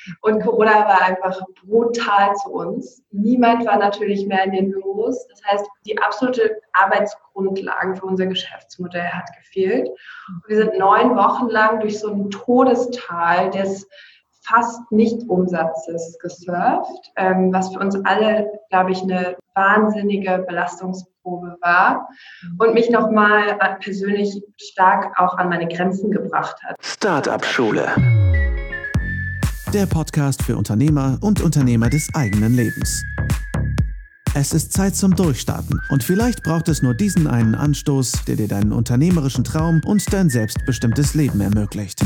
Und Corona war einfach brutal zu uns. Niemand war natürlich mehr in den Büros. Das heißt, die absolute Arbeitsgrundlage für unser Geschäftsmodell hat gefehlt. Und wir sind 9 Wochen lang durch so ein Todestal des fast Nicht-Umsatzes gesurft, was für uns alle, glaube ich, eine wahnsinnige Belastungsprobe war und mich nochmal persönlich stark auch an meine Grenzen gebracht hat. Startup-Schule. Der Podcast für Unternehmer und Unternehmer des eigenen Lebens. Es ist Zeit zum Durchstarten und vielleicht braucht es nur diesen einen Anstoß, der dir deinen unternehmerischen Traum und dein selbstbestimmtes Leben ermöglicht.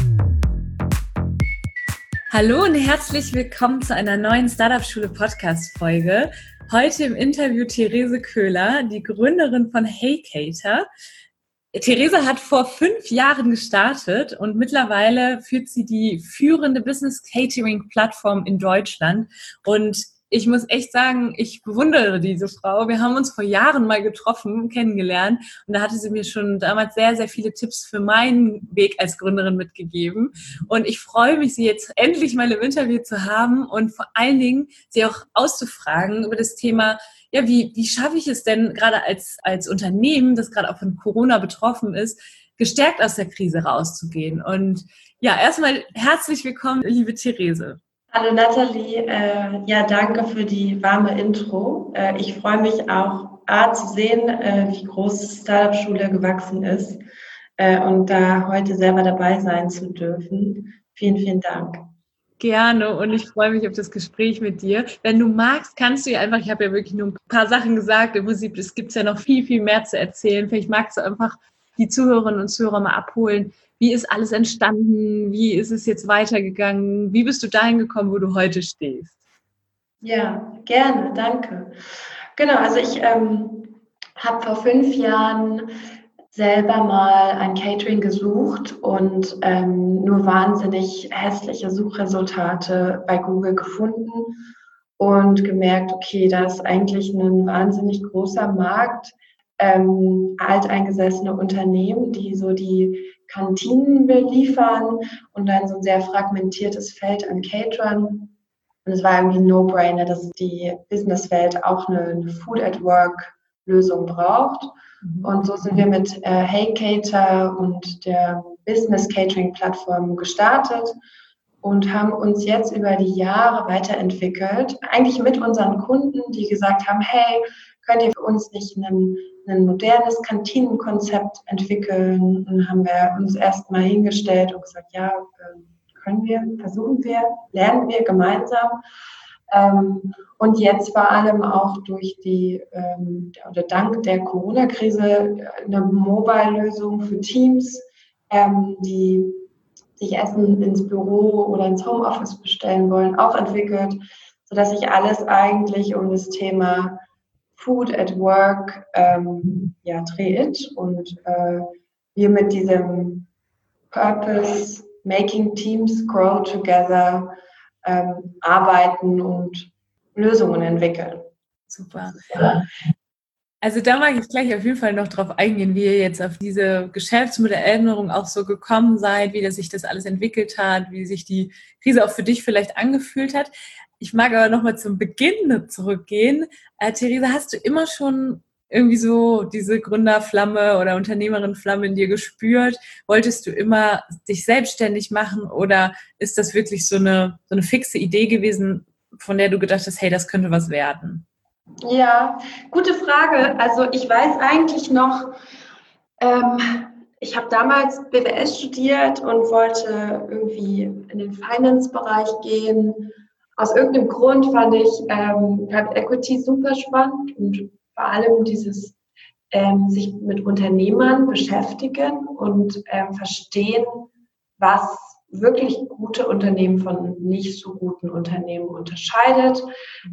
Hallo und herzlich willkommen zu einer neuen Startup-Schule-Podcast-Folge. Heute im Interview Therese Köhler, die Gründerin von HeyCater. Therese hat vor 5 Jahren gestartet und mittlerweile führt sie die führende Business-Catering-Plattform in Deutschland. Und ich muss echt sagen, ich bewundere diese Frau. Wir haben uns vor Jahren mal getroffen, kennengelernt und da hatte sie mir schon damals sehr, sehr viele Tipps für meinen Weg als Gründerin mitgegeben. Und ich freue mich, sie jetzt endlich mal im Interview zu haben und vor allen Dingen sie auch auszufragen über das Thema, ja, wie schaffe ich es denn gerade als Unternehmen, das gerade auch von Corona betroffen ist, gestärkt aus der Krise rauszugehen? Und ja, erstmal herzlich willkommen, liebe Therese. Hallo Nathalie, danke für die warme Intro. Ich freue mich auch, zu sehen, wie groß Startup-Schule gewachsen ist und da heute selber dabei sein zu dürfen. Vielen, vielen Dank. Gerne und ich freue mich auf das Gespräch mit dir. Wenn du magst, kannst du ja einfach, ich habe ja wirklich nur ein paar Sachen gesagt, im Prinzip, es gibt ja noch viel, viel mehr zu erzählen. Vielleicht magst du einfach die Zuhörerinnen und Zuhörer mal abholen. Wie ist alles entstanden? Wie ist es jetzt weitergegangen? Wie bist du dahin gekommen, wo du heute stehst? Ja, gerne, danke. Genau, also ich habe vor 5 Jahren selber mal ein Catering gesucht und nur wahnsinnig hässliche Suchresultate bei Google gefunden und gemerkt, okay, da ist eigentlich ein wahnsinnig großer Markt, alteingesessene Unternehmen, die so die Kantinen beliefern und dann so ein sehr fragmentiertes Feld an Caterern. Und es war irgendwie ein No-Brainer, dass die Businesswelt auch eine Food-at-Work-Lösung braucht. Und so sind wir mit HeyCater und der Business-Catering-Plattform gestartet und haben uns jetzt über die Jahre weiterentwickelt. Eigentlich mit unseren Kunden, die gesagt haben, hey, könnt ihr für uns nicht ein modernes Kantinenkonzept entwickeln? Und haben wir uns erstmal hingestellt und gesagt, ja, können wir, versuchen wir, lernen wir gemeinsam. Und jetzt vor allem auch durch oder dank der Corona-Krise eine Mobile-Lösung für Teams, die sich Essen ins Büro oder ins Homeoffice bestellen wollen, auch entwickelt, sodass sich alles eigentlich um das Thema Food at Work dreht und wir mit diesem Purpose Making Teams Grow Together arbeiten und Lösungen entwickeln. Super. Also da mag ich gleich auf jeden Fall noch drauf eingehen, wie ihr jetzt auf diese Geschäftsmodelländerung auch so gekommen seid, wie sich das alles entwickelt hat, wie sich die Krise auch für dich vielleicht angefühlt hat. Ich mag aber nochmal zum Beginn zurückgehen. Therese, hast du immer schon irgendwie so diese Gründerflamme oder Unternehmerin-Flamme in dir gespürt? Wolltest du immer dich selbstständig machen oder ist das wirklich so eine fixe Idee gewesen, von der du gedacht hast, hey, das könnte was werden? Ja, gute Frage. Also ich weiß eigentlich noch, ich habe damals BWL studiert und wollte irgendwie in den Finance-Bereich gehen. Aus irgendeinem Grund fand ich Private Equity super spannend und vor allem dieses sich mit Unternehmern beschäftigen und verstehen, was wirklich gute Unternehmen von nicht so guten Unternehmen unterscheidet.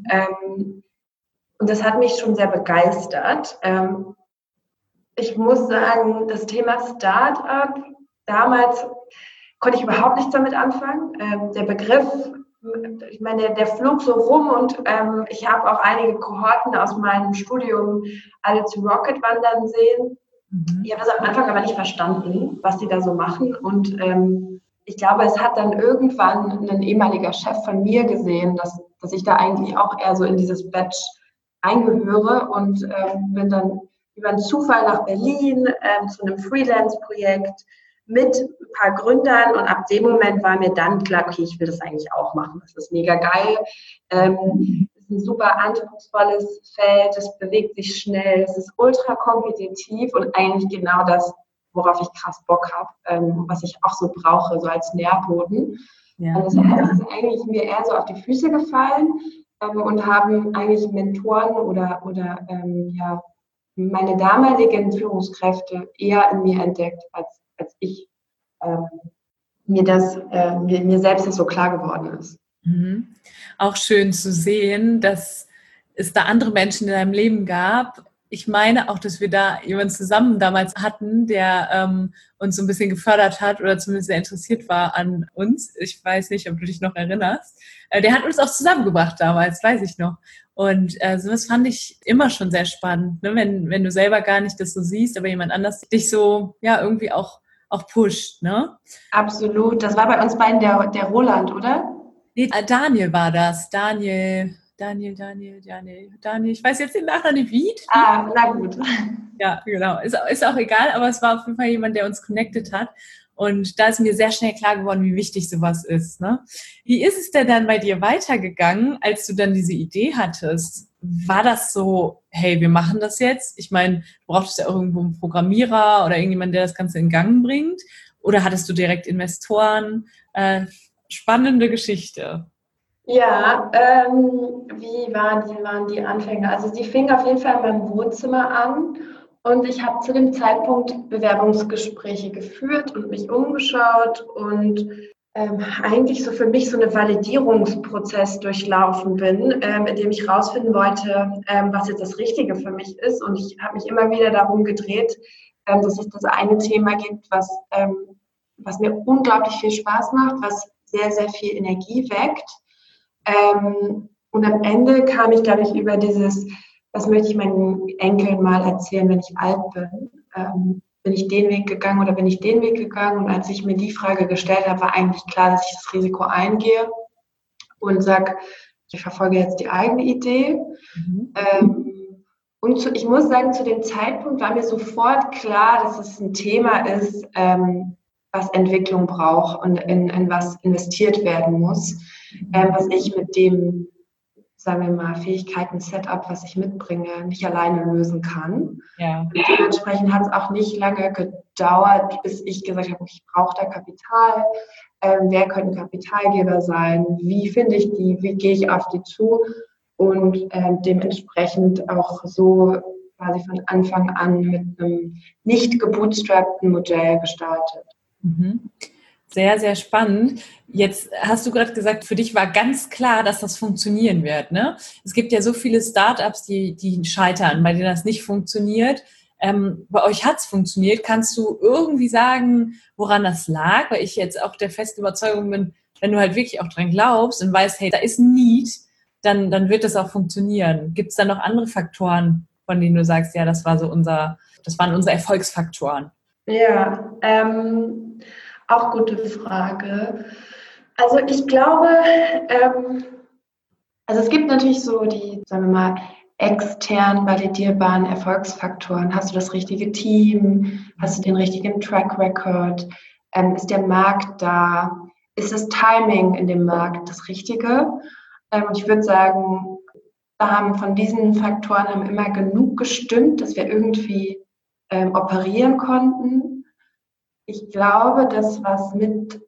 Und das hat mich schon sehr begeistert. Ich muss sagen, das Thema Startup, damals konnte ich überhaupt nichts damit anfangen. Der Begriff, ich meine, der flog so rum und ich habe auch einige Kohorten aus meinem Studium alle zu Rocket wandern sehen. Ich habe das am Anfang aber nicht verstanden, was die da so machen und ich glaube, es hat dann irgendwann ein ehemaliger Chef von mir gesehen, dass ich da eigentlich auch eher so in dieses Batch eingehöre und bin dann über einen Zufall nach Berlin zu einem Freelance-Projekt mit ein paar Gründern und ab dem Moment war mir dann klar, okay, ich will das eigentlich auch machen. Das ist mega geil. Es ist ein super anspruchsvolles Feld, es bewegt sich schnell, es ist ultra kompetitiv und eigentlich genau das, worauf ich krass Bock habe, was ich auch so brauche, so als Nährboden. Ja. Und das ist eigentlich mir eher so auf die Füße gefallen und haben eigentlich Mentoren oder meine damaligen Führungskräfte eher in mir entdeckt, als ich mir selbst das so klar geworden ist. Mhm. Auch schön zu sehen, dass es da andere Menschen in deinem Leben gab. Ich meine auch, dass wir da jemanden zusammen damals hatten, der uns so ein bisschen gefördert hat oder zumindest sehr interessiert war an uns. Ich weiß nicht, ob du dich noch erinnerst. Der hat uns auch zusammengebracht damals, weiß ich noch. Und sowas fand ich immer schon sehr spannend, ne? Wenn du selber gar nicht das so siehst, aber jemand anders dich so ja irgendwie auch pusht, ne? Absolut. Das war bei uns beiden der Roland, oder? Nee, Daniel war das. Daniel. Ich weiß jetzt den Nachnamen nicht. Wied? Na gut. Ja, genau. Ist auch egal, aber es war auf jeden Fall jemand, der uns connected hat. Und da ist mir sehr schnell klar geworden, wie wichtig sowas ist, ne? Wie ist es denn dann bei dir weitergegangen, als du dann diese Idee hattest? War das so, hey, wir machen das jetzt? Ich meine, du brauchtest ja irgendwo einen Programmierer oder irgendjemand, der das Ganze in Gang bringt. Oder hattest du direkt Investoren? Spannende Geschichte. Ja, wie waren die Anfänge? Also sie fing auf jeden Fall in meinem Wohnzimmer an und ich habe zu dem Zeitpunkt Bewerbungsgespräche geführt und mich umgeschaut und eigentlich so für mich so einen Validierungsprozess durchlaufen bin, in dem ich rausfinden wollte, was jetzt das Richtige für mich ist. Und ich habe mich immer wieder darum gedreht, dass es das eine Thema gibt, was mir unglaublich viel Spaß macht, was sehr, sehr viel Energie weckt. Und am Ende kam ich, glaube ich, über was möchte ich meinen Enkeln mal erzählen, wenn ich alt bin. Bin ich den Weg gegangen oder bin ich den Weg gegangen? Und als ich mir die Frage gestellt habe, war eigentlich klar, dass ich das Risiko eingehe und sage, ich verfolge jetzt die eigene Idee. Und ich muss sagen, zu dem Zeitpunkt war mir sofort klar, dass es ein Thema ist, was Entwicklung braucht und in was investiert werden muss, was ich mit dem, sagen wir mal, Fähigkeiten, Setup, was ich mitbringe, nicht alleine lösen kann. Ja. Und dementsprechend hat es auch nicht lange gedauert, bis ich gesagt habe, ich brauche da Kapital. Wer könnte Kapitalgeber sein? Wie finde ich die? Wie gehe ich auf die zu? Und dementsprechend auch so quasi von Anfang an mit einem nicht gebootstrappten Modell gestartet. Sehr, sehr spannend. Jetzt hast du gerade gesagt, für dich war ganz klar, dass das funktionieren wird, ne? Es gibt ja so viele Startups, die scheitern, bei denen das nicht funktioniert. Bei euch hat es funktioniert. Kannst du irgendwie sagen, woran das lag? Weil ich jetzt auch der festen Überzeugung bin, wenn du halt wirklich auch dran glaubst und weißt, hey, da ist ein Need, dann wird das auch funktionieren. Gibt es da noch andere Faktoren, von denen du sagst, ja, das waren unsere Erfolgsfaktoren? Ja, auch gute Frage. Also ich glaube, also es gibt natürlich so die, sagen wir mal, extern validierbaren Erfolgsfaktoren. Hast du das richtige Team? Hast du den richtigen Track Record? Ist der Markt da? Ist das Timing in dem Markt das Richtige? Und ich würde sagen, von diesen Faktoren haben immer genug gestimmt, dass wir irgendwie operieren konnten. Ich glaube, das, was mit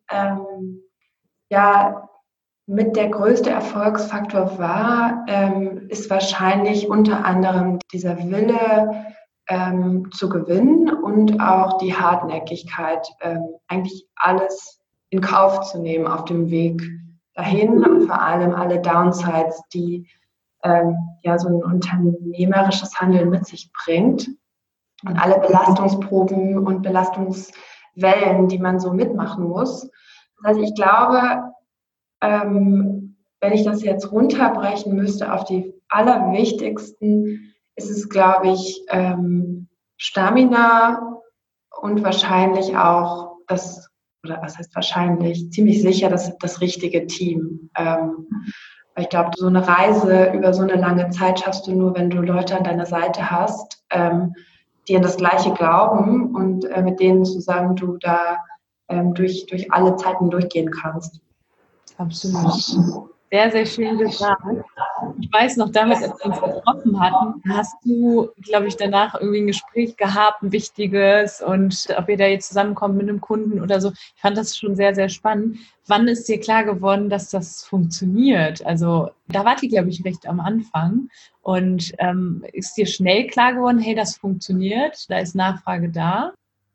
der größte Erfolgsfaktor war, ist wahrscheinlich unter anderem dieser Wille zu gewinnen und auch die Hartnäckigkeit, eigentlich alles in Kauf zu nehmen auf dem Weg dahin und vor allem alle Downsides, die so ein unternehmerisches Handeln mit sich bringt und alle Belastungsproben und Belastungswellen, die man so mitmachen muss. Das heißt, ich glaube, wenn ich das jetzt runterbrechen müsste auf die allerwichtigsten, ist es, glaube ich, Stamina und wahrscheinlich auch das oder was heißt wahrscheinlich, ziemlich sicher das richtige Team. Weil ich glaube, so eine Reise über so eine lange Zeit schaffst du nur, wenn du Leute an deiner Seite hast, die an das Gleiche glauben und mit denen zusammen du da durch alle Zeiten durchgehen kannst. Absolut. Sehr, sehr schön gesagt. Ich weiß noch, damals, als wir uns getroffen hatten, hast du, glaube ich, danach irgendwie ein Gespräch gehabt, ein wichtiges, und ob ihr da jetzt zusammenkommt mit einem Kunden oder so. Ich fand das schon sehr, sehr spannend. Wann ist dir klar geworden, dass das funktioniert? Also da wart ihr, glaube ich, recht am Anfang. Und ist dir schnell klar geworden, hey, das funktioniert, da ist Nachfrage da?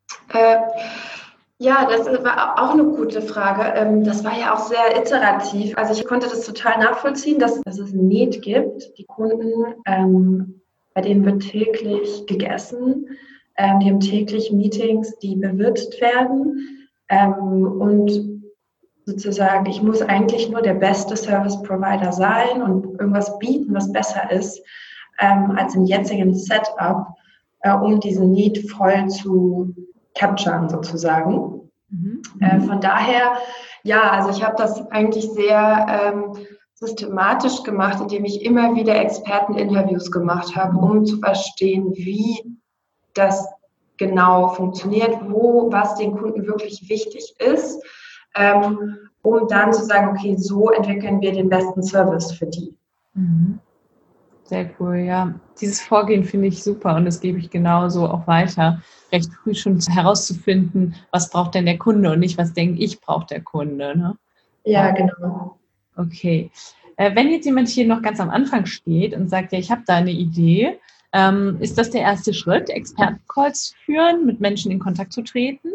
Ja, das war auch eine gute Frage. Das war ja auch sehr iterativ. Also ich konnte das total nachvollziehen, dass es ein Need gibt. Die Kunden, bei denen wird täglich gegessen. Die haben täglich Meetings, die bewirtet werden. Und sozusagen, ich muss eigentlich nur der beste Service Provider sein und irgendwas bieten, was besser ist als im jetzigen Setup, um diesen Need voll zu capturen sozusagen. Von daher, ja, also ich habe das eigentlich sehr systematisch gemacht, indem ich immer wieder Experteninterviews gemacht habe, um zu verstehen, wie das genau funktioniert, was den Kunden wirklich wichtig ist, um dann zu sagen, okay, so entwickeln wir den besten Service für die. Sehr cool, ja. Dieses Vorgehen finde ich super und das gebe ich genauso auch weiter. Recht früh schon herauszufinden, was braucht denn der Kunde und nicht, was denke ich, braucht der Kunde. Ne? Ja, genau. Okay. Wenn jetzt jemand hier noch ganz am Anfang steht und sagt, ja, ich habe da eine Idee, ist das der erste Schritt, Expertencalls zu führen, mit Menschen in Kontakt zu treten?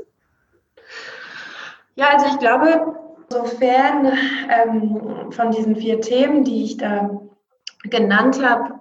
Ja, also ich glaube, sofern von diesen 4 Themen, die ich da genannt habe,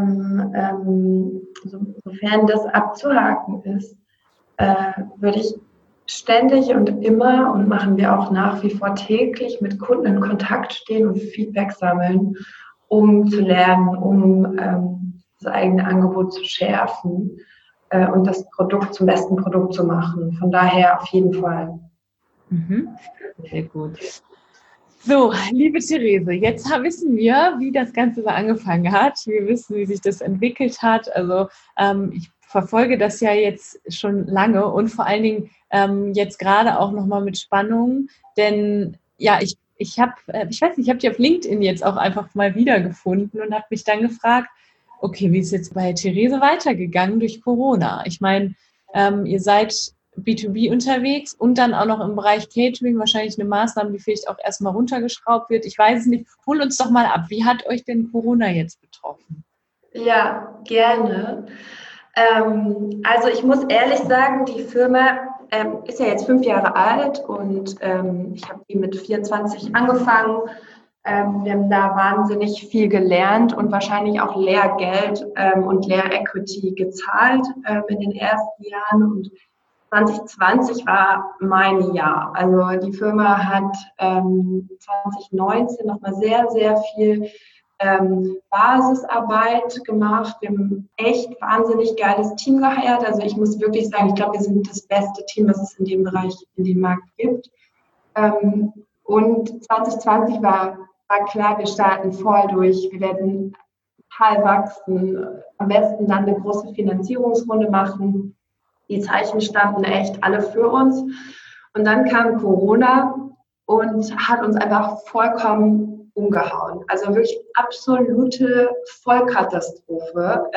sofern das abzuhaken ist, würde ich ständig und immer, und machen wir auch nach wie vor täglich, mit Kunden in Kontakt stehen und Feedback sammeln, um zu lernen, um das eigene Angebot zu schärfen und das Produkt zum besten Produkt zu machen. Von daher auf jeden Fall. Sehr gut. So, liebe Therese, jetzt wissen wir, wie das Ganze so angefangen hat. Wir wissen, wie sich das entwickelt hat. Also ich verfolge das ja jetzt schon lange und vor allen Dingen jetzt gerade auch nochmal mit Spannung. Denn ja, ich weiß nicht, ich habe dich auf LinkedIn jetzt auch einfach mal wiedergefunden und habe mich dann gefragt, okay, wie ist jetzt bei Therese weitergegangen durch Corona? Ich meine, ihr seid B2B unterwegs und dann auch noch im Bereich Catering, wahrscheinlich eine Maßnahme, die vielleicht auch erstmal runtergeschraubt wird. Ich weiß es nicht. Hol uns doch mal ab. Wie hat euch denn Corona jetzt betroffen? Ja, gerne. Also ich muss ehrlich sagen, die Firma ist ja jetzt 5 Jahre alt und ich habe die mit 24 angefangen. Wir haben da wahnsinnig viel gelernt und wahrscheinlich auch Lehrgeld und Lehrequity gezahlt in den ersten Jahren. Und 2020 war mein Jahr. Also die Firma hat 2019 nochmal sehr, sehr viel Basisarbeit gemacht. Wir haben echt wahnsinnig geiles Team geheiert. Also ich muss wirklich sagen, ich glaube, wir sind das beste Team, was es in dem Bereich, in dem Markt gibt. Und 2020 war klar, wir starten voll durch. Wir werden total wachsen. Am besten dann eine große Finanzierungsrunde machen. Die Zeichen standen echt alle für uns. Und dann kam Corona und hat uns einfach vollkommen umgehauen. Also wirklich absolute Vollkatastrophe.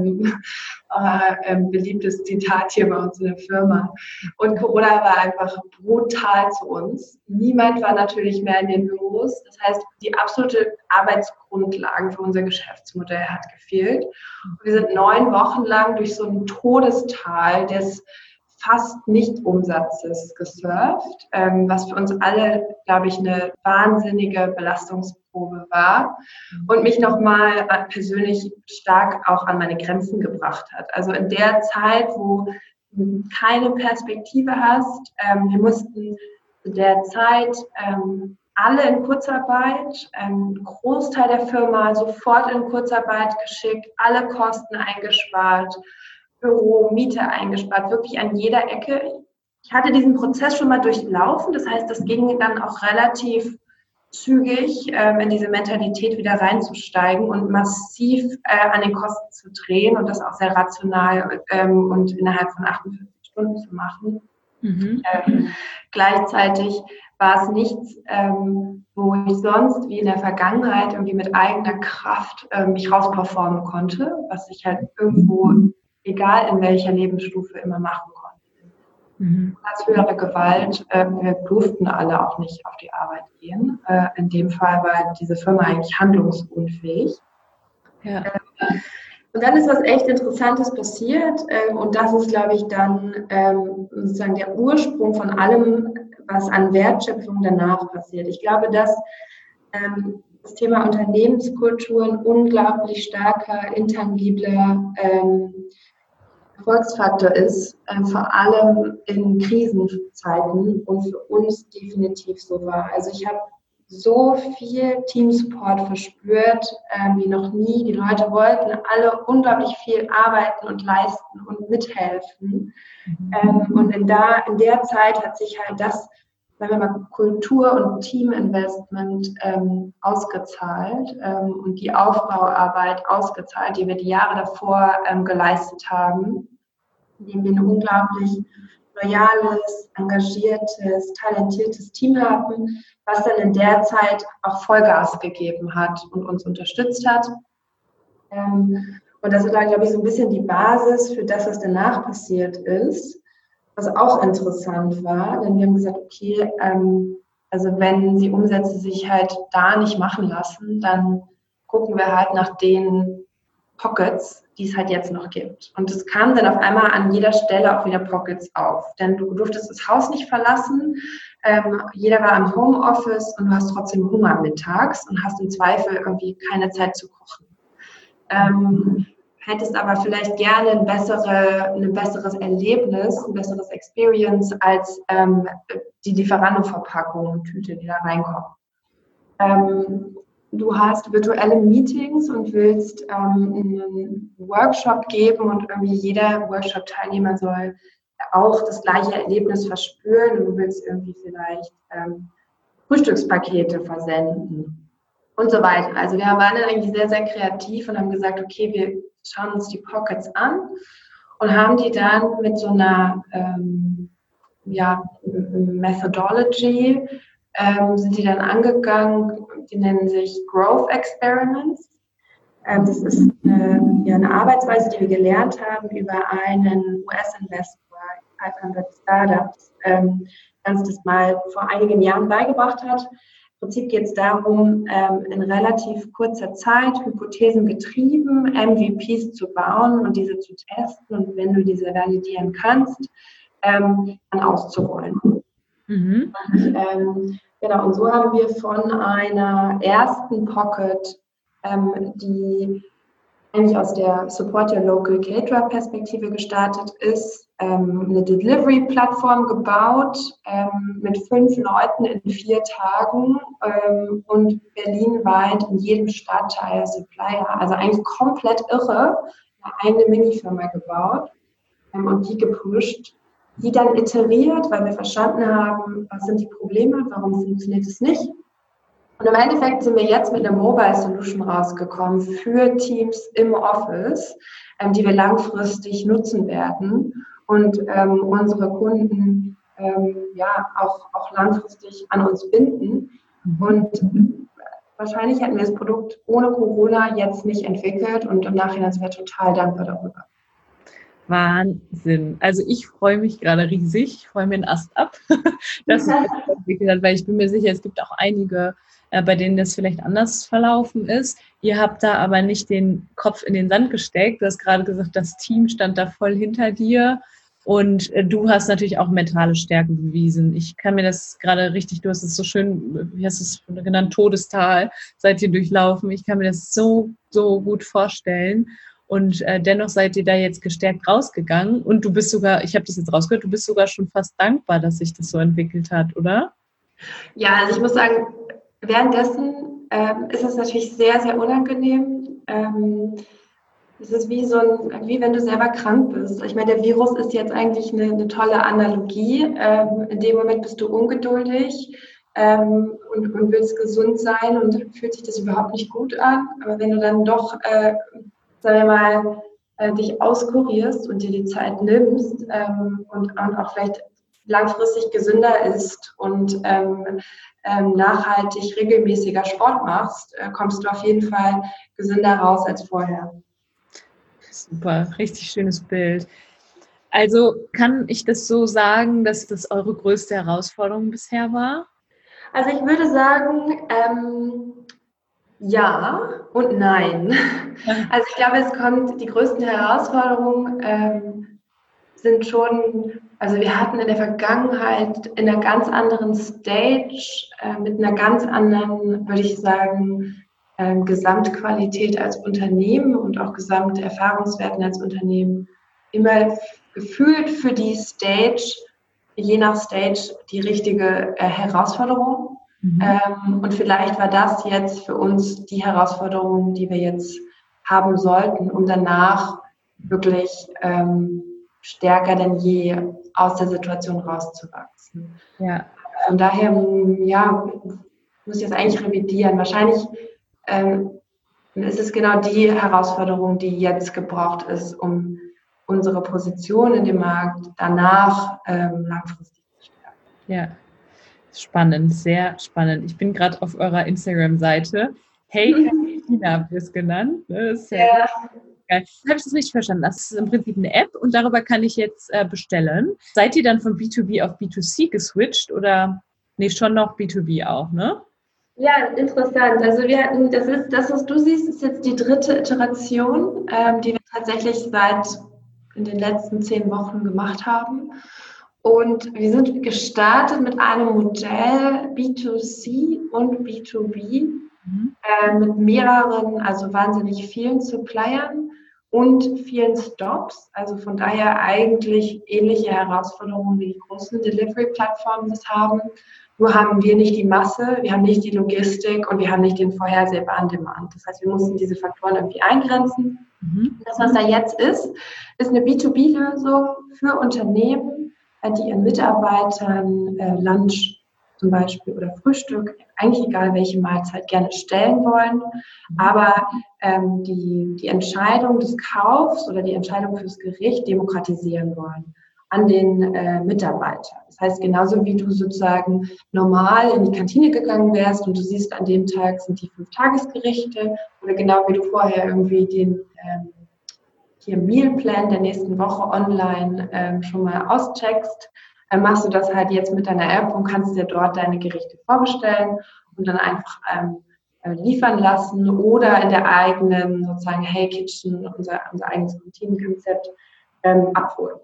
Beliebtes Zitat hier bei uns in der Firma. Und Corona war einfach brutal zu uns. Niemand war natürlich mehr in den Büros. Das heißt, die absolute Arbeitsgrundlage für unser Geschäftsmodell hat gefehlt. Und wir sind 9 Wochen lang durch so ein Todestal des fast Nicht-Umsatzes gesurft, was für uns alle, glaube ich, eine wahnsinnige Belastungsprobe war und mich nochmal persönlich stark auch an meine Grenzen gebracht hat. Also in der Zeit, wo du keine Perspektive hast, wir mussten zu der Zeit alle in Kurzarbeit, ein Großteil der Firma sofort in Kurzarbeit geschickt, alle Kosten eingespart, Büro, Miete eingespart, wirklich an jeder Ecke. ich hatte diesen Prozess schon mal durchlaufen. Das heißt, das ging dann auch relativ zügig, in diese Mentalität wieder reinzusteigen und massiv an den Kosten zu drehen und das auch sehr rational und innerhalb von 48 Stunden zu machen. Gleichzeitig war es nichts, wo ich sonst wie in der Vergangenheit irgendwie mit eigener Kraft mich rausperformen konnte, was ich halt irgendwo, egal in welcher Lebensstufe, immer machen konnte. Als höhere Gewalt, wir durften alle auch nicht auf die Arbeit gehen. In dem Fall war diese Firma eigentlich handlungsunfähig. Ja. Und dann ist was echt Interessantes passiert und das ist, glaube ich, dann sozusagen der Ursprung von allem, was an Wertschöpfung danach passiert. Ich glaube, dass das Thema Unternehmenskultur ein unglaublich starker, intangibler Erfolgsfaktor ist, vor allem in Krisenzeiten und für uns definitiv so war. Also ich habe so viel Teamsupport verspürt wie noch nie. Die Leute wollten alle unglaublich viel arbeiten und leisten und mithelfen. Und in der Zeit hat sich halt das, sagen wir mal, Kultur- und Teaminvestment ausgezahlt und die Aufbauarbeit ausgezahlt, die wir die Jahre davor geleistet haben, indem wir ein unglaublich loyales, engagiertes, talentiertes Team hatten, was dann in der Zeit auch Vollgas gegeben hat und uns unterstützt hat. Und das war, glaube ich, so ein bisschen die Basis für das, was danach passiert ist, was auch interessant war, denn wir haben gesagt, okay, also wenn die Umsätze sich halt da nicht machen lassen, dann gucken wir halt nach den Pockets, die es halt jetzt noch gibt. Und es kam dann auf einmal an jeder Stelle auch wieder Pockets auf. Denn du durftest das Haus nicht verlassen, jeder war im Homeoffice und du hast trotzdem Hunger mittags und hast im Zweifel irgendwie keine Zeit zu kochen. Hättest aber vielleicht gerne ein besseres Erlebnis, ein besseres Experience als die Lieferando-Verpackung, Tüte, die da reinkommt. Du hast virtuelle Meetings und willst einen Workshop geben und irgendwie jeder Workshop-Teilnehmer soll auch das gleiche Erlebnis verspüren und du willst irgendwie vielleicht Frühstückspakete versenden und so weiter. Also wir waren dann eigentlich sehr, sehr kreativ und haben gesagt, okay, wir schauen uns die Pockets an und haben die dann mit so einer Methodology sind die dann angegangen, die nennen sich Growth Experiments. Das ist eine Arbeitsweise, die wir gelernt haben über einen US-Investor, 500 Startups, der uns das mal vor einigen Jahren beigebracht hat. Im Prinzip geht es darum, in relativ kurzer Zeit, hypothesengetrieben, MVPs zu bauen und diese zu testen und wenn du diese validieren kannst, dann auszurollen. Und, und so haben wir von einer ersten Pocket, die eigentlich aus der Support Your Local Caterer Perspektive gestartet ist, eine Delivery-Plattform gebaut mit 5 Leuten in 4 Tagen und berlinweit in jedem Stadtteil Supplier. Also eigentlich komplett irre, eine eigene Minifirma gebaut und die gepusht, die dann iteriert, weil wir verstanden haben, was sind die Probleme, warum funktioniert es nicht. Und im Endeffekt sind wir jetzt mit einer Mobile Solution rausgekommen für Teams im Office, die wir langfristig nutzen werden und unsere Kunden auch langfristig an uns binden. Und wahrscheinlich hätten wir das Produkt ohne Corona jetzt nicht entwickelt und im Nachhinein sind wir total dankbar darüber. Wahnsinn. Also ich freue mich gerade riesig. Ich freue mir einen Ast ab, dass es das entwickelt hat, weil ich bin mir sicher, es gibt auch einige, bei denen das vielleicht anders verlaufen ist. Ihr habt da aber nicht den Kopf in den Sand gesteckt. Du hast gerade gesagt, das Team stand da voll hinter dir und du hast natürlich auch mentale Stärke bewiesen. Ich kann mir das gerade richtig, du hast es so schön, wie hast du es genannt, Todestal, seid ihr durchlaufen. Ich kann mir das so gut vorstellen. Und dennoch seid ihr da jetzt gestärkt rausgegangen und du bist sogar, ich habe das jetzt rausgehört, du bist sogar schon fast dankbar, dass sich das so entwickelt hat, oder? Ja, also ich muss sagen, währenddessen ist es natürlich sehr, sehr unangenehm. Es ist wie wie wenn du selber krank bist. Ich meine, der Virus ist jetzt eigentlich eine tolle Analogie. In dem Moment bist du ungeduldig und willst gesund sein und fühlt sich das überhaupt nicht gut an. Aber wenn du dann doch, sagen wir mal, dich auskurierst und dir die Zeit nimmst und auch vielleicht langfristig gesünder isst und nachhaltig regelmäßiger Sport machst, kommst du auf jeden Fall gesünder raus als vorher. Super, richtig schönes Bild. Also kann ich das so sagen, dass das eure größte Herausforderung bisher war? Also ich würde sagen, ja und nein. Also ich glaube, die größten Herausforderungen sind schon, also wir hatten in der Vergangenheit in einer ganz anderen Stage, mit einer ganz anderen, würde ich sagen, Gesamtqualität als Unternehmen und auch Gesamterfahrungswerten als Unternehmen immer gefühlt für die Stage, je nach Stage, die richtige Herausforderung. Und vielleicht war das jetzt für uns die Herausforderung, die wir jetzt haben sollten, um danach wirklich stärker denn je aus der Situation rauszuwachsen. Ja. Von daher, ja, muss ich das eigentlich revidieren. Wahrscheinlich ist es genau die Herausforderung, die jetzt gebraucht ist, um unsere Position in dem Markt danach langfristig zu stärken. Ja, spannend, sehr spannend. Ich bin gerade auf eurer Instagram-Seite. Hey, China habt ihr es genannt. Das ist ja geil. Habe ich das richtig verstanden? Das ist im Prinzip eine App und darüber kann ich jetzt bestellen. Seid ihr dann von B2B auf B2C geswitcht oder nee, schon noch B2B auch, ne? Ja, interessant. Also wir hatten, das, was du siehst, ist jetzt die 3. Iteration, die wir tatsächlich seit in den letzten 10 Wochen gemacht haben. Und wir sind gestartet mit einem Modell B2C und B2B mit mehreren, also wahnsinnig vielen Suppliern und vielen Stops. Also von daher eigentlich ähnliche Herausforderungen wie die großen Delivery-Plattformen das haben. Nur haben wir nicht die Masse, wir haben nicht die Logistik und wir haben nicht den vorhersehbaren Demand. Das heißt, wir mussten diese Faktoren irgendwie eingrenzen. Das, was da jetzt ist eine B2B-Lösung für Unternehmen, die ihren Mitarbeitern Lunch zum Beispiel oder Frühstück, eigentlich egal welche Mahlzeit, gerne stellen wollen, aber die Entscheidung des Kaufs oder die Entscheidung fürs Gericht demokratisieren wollen an den Mitarbeiter. Das heißt, genauso wie du sozusagen normal in die Kantine gegangen wärst und du siehst, an dem Tag sind die 5 Tagesgerichte oder genau wie du vorher irgendwie den Mealplan der nächsten Woche online schon mal auscheckst, machst du das halt jetzt mit deiner App und kannst dir dort deine Gerichte vorbestellen und dann einfach liefern lassen oder in der eigenen sozusagen Hey Kitchen, unser eigenes Kantinenkonzept, abholen.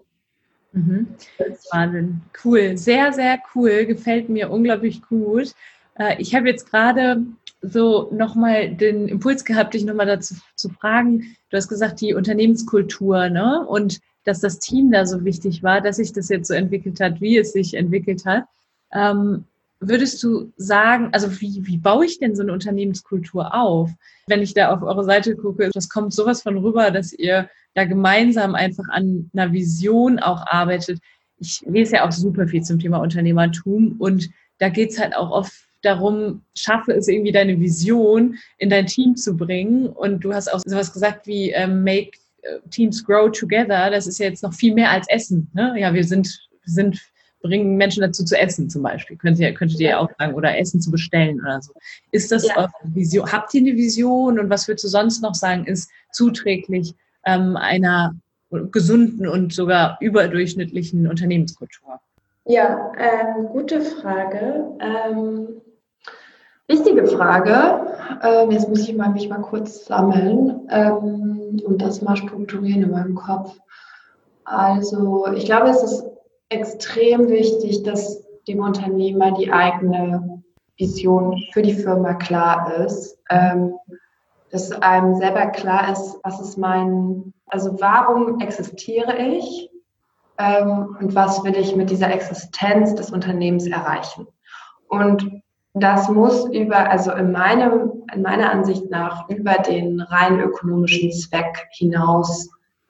Wahnsinn. Cool, sehr, sehr cool, gefällt mir unglaublich gut. Ich habe jetzt gerade so nochmal den Impuls gehabt, dich nochmal dazu zu fragen. Du hast gesagt, die Unternehmenskultur, ne? Und dass das Team da so wichtig war, dass sich das jetzt so entwickelt hat, wie es sich entwickelt hat. Würdest du sagen, also wie baue ich denn so eine Unternehmenskultur auf? Wenn ich da auf eure Seite gucke, das kommt sowas von rüber, dass ihr da gemeinsam einfach an einer Vision auch arbeitet. Ich lese ja auch super viel zum Thema Unternehmertum und da geht es halt auch oft darum, schaffe es irgendwie deine Vision in dein Team zu bringen. Und du hast auch sowas gesagt wie make Teams grow together. Das ist ja jetzt noch viel mehr als Essen. Ne? Ja, wir bringen Menschen dazu zu essen zum Beispiel. Könntet ihr ja auch sagen, oder Essen zu bestellen oder so. Ist das eure Vision? Habt ihr eine Vision? Und was würdest du sonst noch sagen, ist zuträglich einer gesunden und sogar überdurchschnittlichen Unternehmenskultur? Ja, gute Frage. Wichtige Frage. Jetzt muss ich mich mal kurz sammeln und das mal strukturieren in meinem Kopf. Also ich glaube, es ist extrem wichtig, dass dem Unternehmer die eigene Vision für die Firma klar ist. Dass einem selber klar ist, warum existiere ich und was will ich mit dieser Existenz des Unternehmens erreichen. Und das muss in meiner Ansicht nach über den rein ökonomischen Zweck hinaus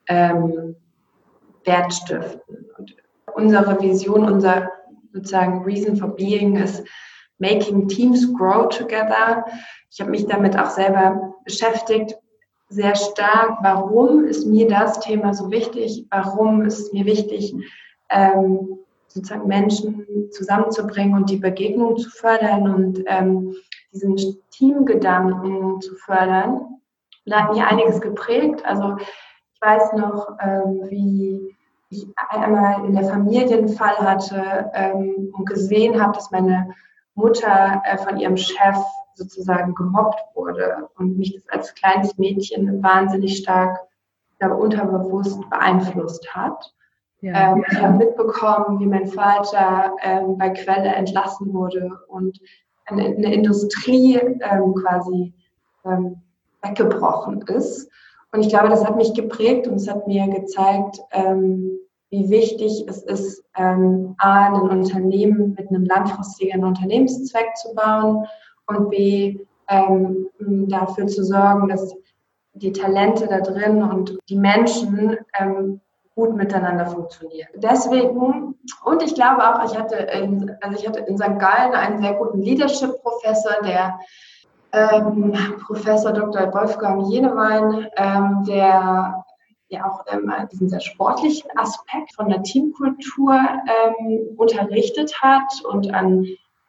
Wert stiften. Und unsere Vision, unser sozusagen Reason for Being ist Making Teams Grow Together. Ich habe mich damit auch selber beschäftigt, sehr stark. Warum ist mir das Thema so wichtig? Warum ist es mir wichtig, sozusagen Menschen zusammenzubringen und die Begegnung zu fördern und diesen Teamgedanken zu fördern? Da hat mich einiges geprägt. Also ich weiß noch, wie ich einmal in der Familie einen Fall hatte und gesehen habe, dass meine Mutter von ihrem Chef sozusagen gemobbt wurde und mich das als kleines Mädchen wahnsinnig stark, ich glaube, unterbewusst beeinflusst hat. Ja. Ich habe mitbekommen, wie mein Vater bei Quelle entlassen wurde und eine Industrie quasi weggebrochen ist. Und ich glaube, das hat mich geprägt und es hat mir gezeigt, wie wichtig es ist, ein Unternehmen mit einem langfristigen Unternehmenszweck zu bauen und B, dafür zu sorgen, dass die Talente da drin und die Menschen gut miteinander funktionieren. Deswegen, und ich glaube auch, ich hatte in St. Gallen einen sehr guten Leadership-Professor, der Professor Dr. Wolfgang Jenewein, der ja auch diesen sehr sportlichen Aspekt von der Teamkultur unterrichtet hat und an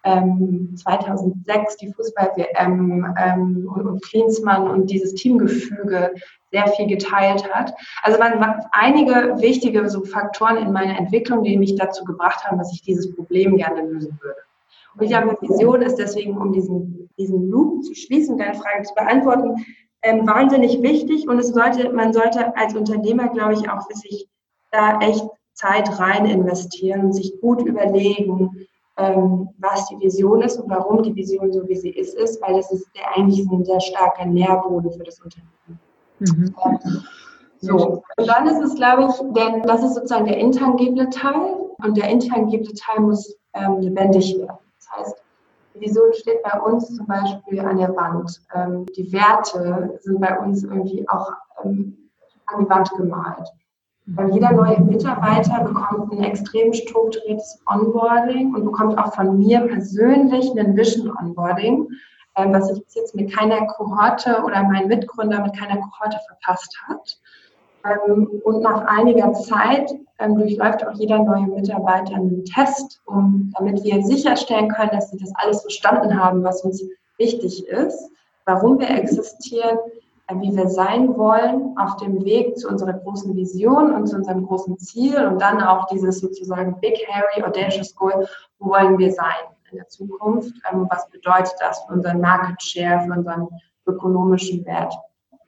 2006 die Fußball-WM und Klinsmann und dieses Teamgefüge sehr viel geteilt hat. Also waren einige wichtige so Faktoren in meiner Entwicklung, die mich dazu gebracht haben, dass ich dieses Problem gerne lösen würde. Und ich glaube, die Vision ist deswegen, um diesen Loop zu schließen, deine Frage zu beantworten, wahnsinnig wichtig. Und man sollte als Unternehmer, glaube ich, auch für sich da echt Zeit rein investieren und sich gut überlegen, was die Vision ist und warum die Vision so, wie sie ist, weil das ist eigentlich ein sehr starker Nährboden für das Unternehmen. Mhm. So, und dann ist es, glaube ich, denn das ist sozusagen der intangible Teil und der intangible Teil muss lebendig werden. Das heißt, die Vision steht bei uns zum Beispiel an der Wand. Die Werte sind bei uns irgendwie auch an die Wand gemalt. Jeder neue Mitarbeiter bekommt ein extrem strukturiertes Onboarding und bekommt auch von mir persönlich ein Vision Onboarding, was sich bis jetzt mit keiner Kohorte oder mein Mitgründer mit keiner Kohorte verpasst hat. Und nach einiger Zeit durchläuft auch jeder neue Mitarbeiter einen Test, damit wir sicherstellen können, dass sie das alles verstanden haben, was uns wichtig ist, warum wir existieren, wie wir sein wollen auf dem Weg zu unserer großen Vision und zu unserem großen Ziel und dann auch dieses sozusagen Big, Hairy, Audacious Goal, wo wollen wir sein in der Zukunft, was bedeutet das für unseren Market Share, für unseren ökonomischen Wert.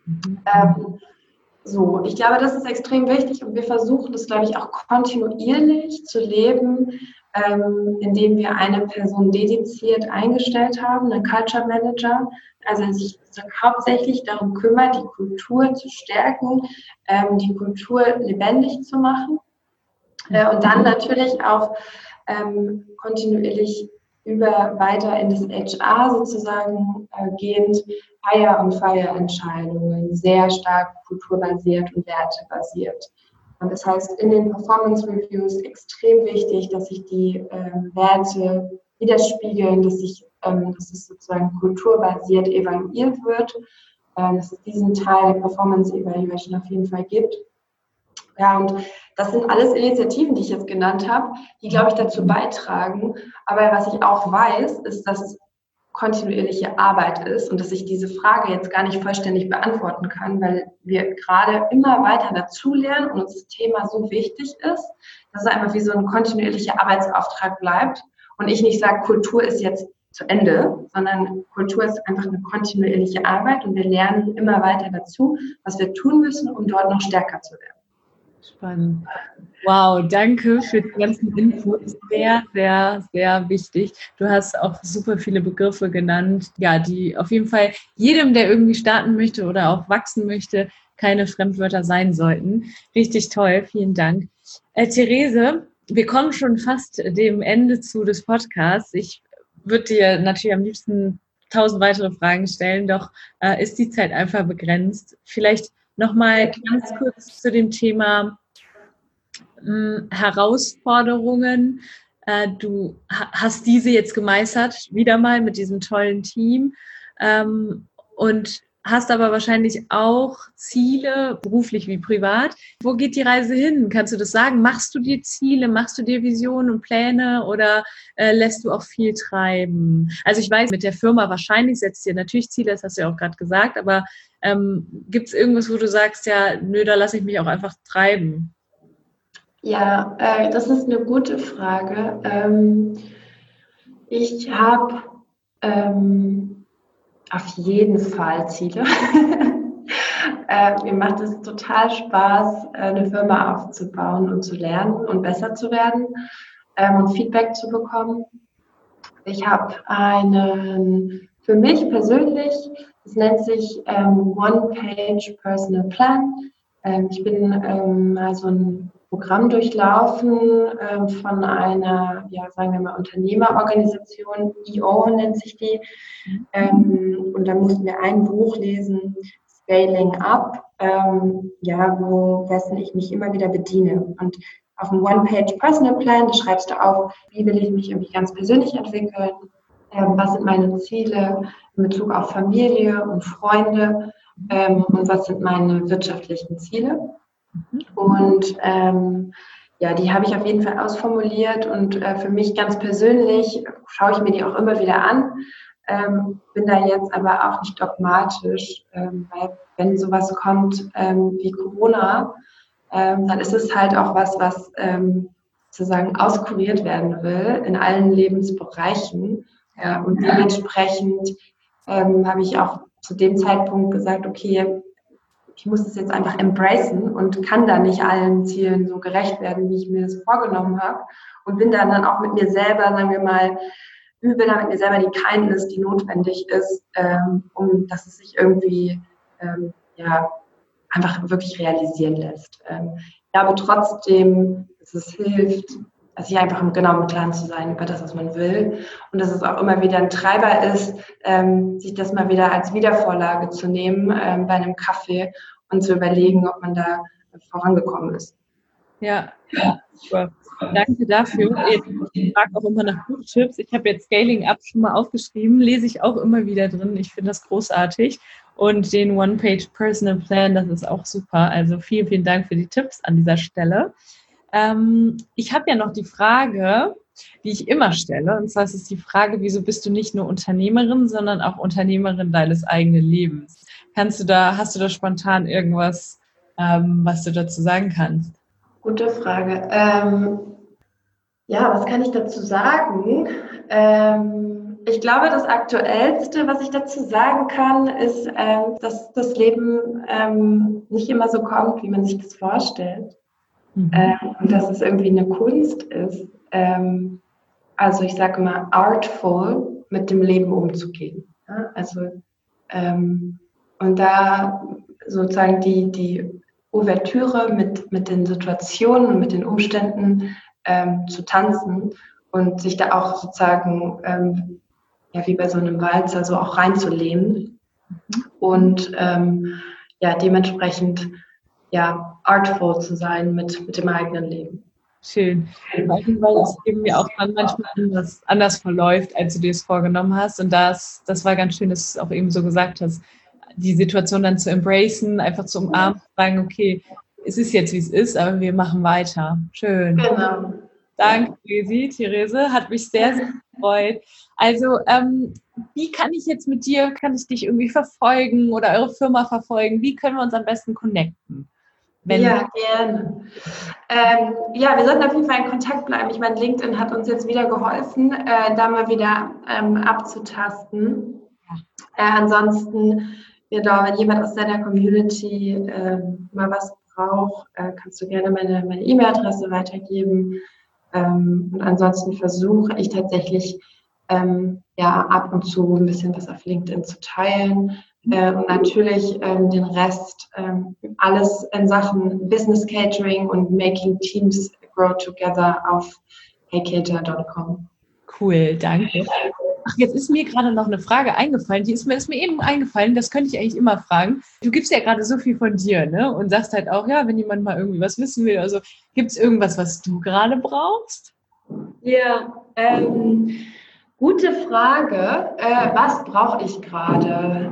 So, ich glaube, das ist extrem wichtig und wir versuchen das, glaube ich, auch kontinuierlich zu leben, indem wir eine Person dediziert eingestellt haben, einen Culture Manager, also sich hauptsächlich darum kümmert, die Kultur zu stärken, die Kultur lebendig zu machen und dann natürlich auch kontinuierlich weiter in das HR sozusagen gehend, Hire- und Fire-Entscheidungen, sehr stark kulturbasiert und wertebasiert. Und das heißt, in den Performance Reviews extrem wichtig, dass sich die Werte widerspiegeln, dass es sozusagen kulturbasiert evaluiert wird, dass es diesen Teil der Performance Evaluation auf jeden Fall gibt. Ja, und das sind alles Initiativen, die ich jetzt genannt habe, die, glaube ich, dazu beitragen. Aber was ich auch weiß, ist, dass es kontinuierliche Arbeit ist und dass ich diese Frage jetzt gar nicht vollständig beantworten kann, weil wir gerade immer weiter dazulernen und uns das Thema so wichtig ist, dass es einfach wie so ein kontinuierlicher Arbeitsauftrag bleibt und ich nicht sage, Kultur ist jetzt zu Ende, sondern Kultur ist einfach eine kontinuierliche Arbeit und wir lernen immer weiter dazu, was wir tun müssen, um dort noch stärker zu werden. Spannend. Wow, danke für die ganzen Inputs. Sehr, sehr, sehr wichtig. Du hast auch super viele Begriffe genannt, ja, die auf jeden Fall jedem, der irgendwie starten möchte oder auch wachsen möchte, keine Fremdwörter sein sollten. Richtig toll, vielen Dank. Therese, wir kommen schon fast dem Ende zu des Podcasts. Ich würde dir natürlich am liebsten 1000 weitere Fragen stellen, doch ist die Zeit einfach begrenzt. Vielleicht nochmal ganz kurz zu dem Thema Herausforderungen. Du hast diese jetzt gemeistert, wieder mal mit diesem tollen Team, und hast aber wahrscheinlich auch Ziele, beruflich wie privat. Wo geht die Reise hin? Kannst du das sagen? Machst du dir Ziele, machst du dir Visionen und Pläne oder lässt du auch viel treiben? Also ich weiß, mit der Firma wahrscheinlich setzt ihr natürlich Ziele, das hast du ja auch gerade gesagt, aber gibt es irgendwas, wo du sagst, ja, nö, da lasse ich mich auch einfach treiben? Ja, das ist eine gute Frage. Ich habe auf jeden Fall Ziele. Mir macht es total Spaß, eine Firma aufzubauen und zu lernen und besser zu werden und Feedback zu bekommen. Ich habe für mich persönlich, das nennt sich One-Page Personal Plan. Ich bin mal so ein Programm durchlaufen von einer, ja, sagen wir mal, Unternehmerorganisation, EO nennt sich die. Und da mussten wir ein Buch lesen, Scaling Up, wessen ich mich immer wieder bediene. Und auf dem One-Page Personal Plan, da schreibst du auf, wie will ich mich irgendwie ganz persönlich entwickeln, was sind meine Ziele in Bezug auf Familie und Freunde und was sind meine wirtschaftlichen Ziele. Und die habe ich auf jeden Fall ausformuliert und für mich ganz persönlich schaue ich mir die auch immer wieder an. Bin da jetzt aber auch nicht dogmatisch, weil wenn sowas kommt wie Corona, dann ist es halt auch was sozusagen auskuriert werden will in allen Lebensbereichen. Und dementsprechend habe ich auch zu dem Zeitpunkt gesagt, okay, ich muss das jetzt einfach embracen und kann da nicht allen Zielen so gerecht werden, wie ich mir das vorgenommen habe. Und bin dann auch mit mir selber, sagen wir mal, übe da mit mir selber die Kindness, die notwendig ist, dass es sich irgendwie einfach wirklich realisieren lässt. Ich glaube trotzdem, dass es hilft, sich einfach im Klaren zu sein über das, was man will. Und dass es auch immer wieder ein Treiber ist, sich das mal wieder als Wiedervorlage zu nehmen bei einem Kaffee und zu überlegen, ob man da vorangekommen ist. Ja, super. Danke dafür. Ich frage auch immer nach Buchtipps. Ich habe jetzt Scaling Up schon mal aufgeschrieben, lese ich auch immer wieder drin. Ich finde das großartig. Und den One-Page Personal Plan, das ist auch super. Also vielen, vielen Dank für die Tipps an dieser Stelle. Ich habe ja noch die Frage, die ich immer stelle. Und zwar ist es die Frage, wieso bist du nicht nur Unternehmerin, sondern auch Unternehmerin deines eigenen Lebens? Hast du da spontan irgendwas, was du dazu sagen kannst? Gute Frage. Was kann ich dazu sagen? Ich glaube, das Aktuellste, was ich dazu sagen kann, ist, dass das Leben nicht immer so kommt, wie man sich das vorstellt. Und dass es irgendwie eine Kunst ist. Also ich sage mal, artful mit dem Leben umzugehen. Ja? Und da sozusagen die Ouvertüre mit den Situationen und mit den Umständen zu tanzen und sich da auch sozusagen wie bei so einem Walzer so auch reinzulehnen und dementsprechend artful zu sein mit dem eigenen Leben. Schön. Weil es eben ja auch dann manchmal anders verläuft, als du dir es vorgenommen hast. Und das war ganz schön, dass du es auch eben so gesagt hast, die Situation dann zu embracen, einfach zu umarmen, zu sagen, okay, es ist jetzt, wie es ist, aber wir machen weiter. Schön. Genau. Danke, Therese. Hat mich sehr, sehr gefreut. Also, wie kann ich dich irgendwie verfolgen oder eure Firma verfolgen? Wie können wir uns am besten connecten? Ja, gerne. Wir sollten auf jeden Fall in Kontakt bleiben. Ich meine, LinkedIn hat uns jetzt wieder geholfen, da mal wieder abzutasten. Ansonsten, wenn jemand aus deiner Community mal was braucht, kannst du gerne meine E-Mail-Adresse weitergeben. Und ansonsten versuche ich tatsächlich ab und zu ein bisschen was auf LinkedIn zu teilen. Und natürlich den Rest, alles in Sachen Business Catering und Making Teams Grow Together auf heycater.com. Cool, danke. Ach, jetzt ist mir gerade noch eine Frage eingefallen, die ist mir eben eingefallen, das könnte ich eigentlich immer fragen. Du gibst ja gerade so viel von dir, ne? Und sagst halt auch, ja, wenn jemand mal irgendwie was wissen will, also gibt es irgendwas, was du gerade brauchst? Ja, gute Frage. Was brauche ich gerade?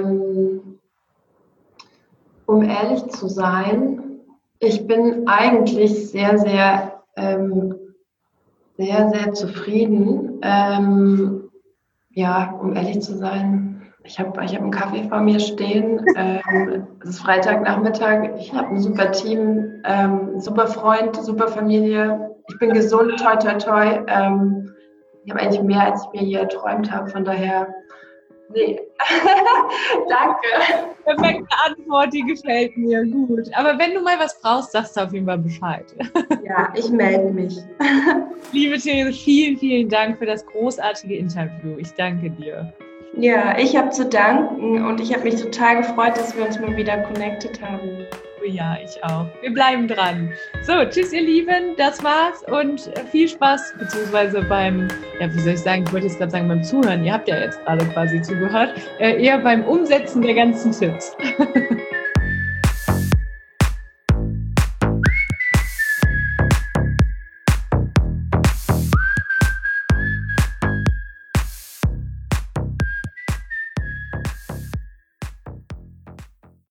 Um ehrlich zu sein, ich bin eigentlich sehr, sehr zufrieden. Ja, um ehrlich zu sein, ich hab einen Kaffee vor mir stehen. Es ist Freitagnachmittag. Ich habe ein super Team, super Freund, super Familie. Ich bin gesund, toi, toi, toi. Ich habe eigentlich mehr, als ich mir je erträumt habe. Von daher, nee. Danke. Perfekte Antwort, die gefällt mir gut. Aber wenn du mal was brauchst, sagst du auf jeden Fall Bescheid. Ja, ich melde mich. Liebe Therese, vielen, vielen Dank für das großartige Interview. Ich danke dir. Ja, ich habe zu danken und ich habe mich total gefreut, dass wir uns mal wieder connected haben. Oh ja, ich auch. Wir bleiben dran. So, tschüss ihr Lieben, das war's und viel Spaß, beziehungsweise beim, ja wie soll ich sagen, ich wollte jetzt gerade sagen beim Zuhören, ihr habt ja jetzt gerade quasi zugehört, eher beim Umsetzen der ganzen Tipps.